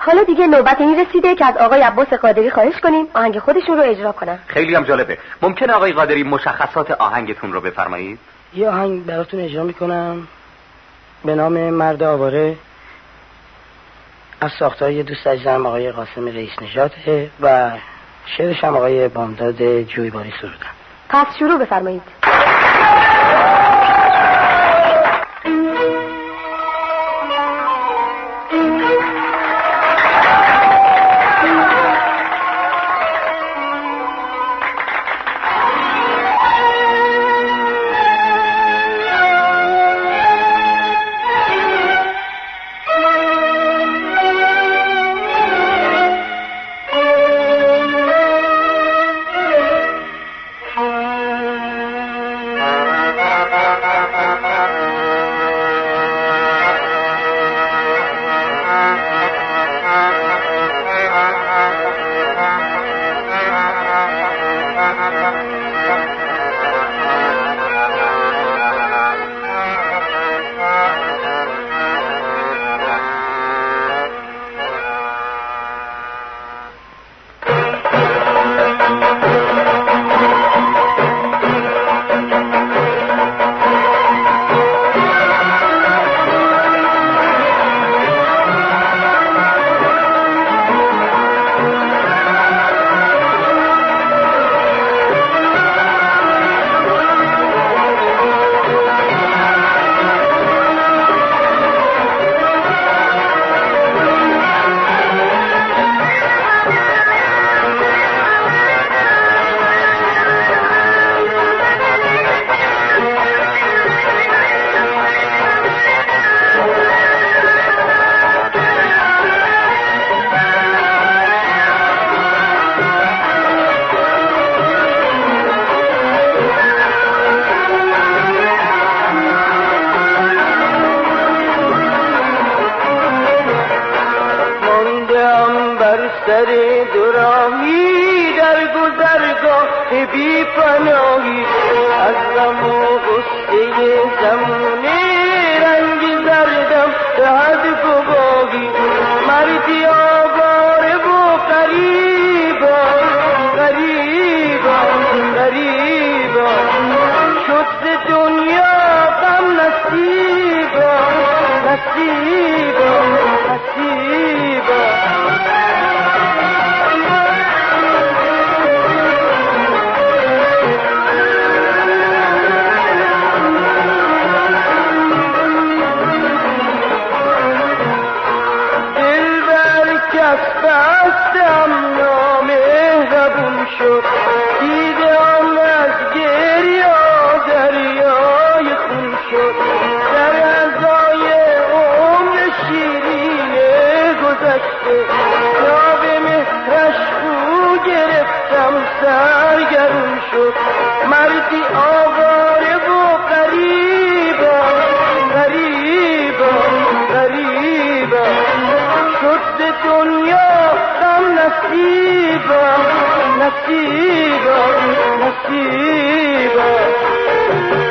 حالا دیگه نوبت این رسیده که از آقای عباس قادری خواهش کنیم آهنگ خودشون رو اجرا کنن. خیلی هم جالبه. ممکنه آقای قادری مشخصات آهنگتون رو بفرمایید؟ یه آهنگ براتون اجرا میکنم به نام مرد آواره، از ساختار یه دوست عزیزم آقای قاسم رئیس نژاده و شعرش هم آقای بامداد جویباری سرودن. پس شروع بفرمایید. نصیبا